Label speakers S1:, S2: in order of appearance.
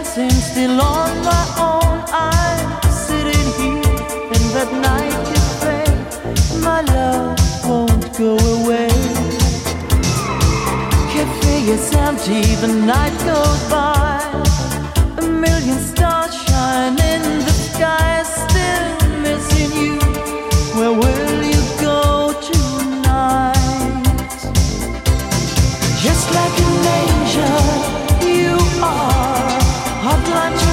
S1: dancing still on my own. I'm sitting here in that night cafe. My love won't go away. Cafe is empty, the night goes by. A million stars shine in the sky. Still missing you. Where will you go tonight? Just like an angel, you are hot like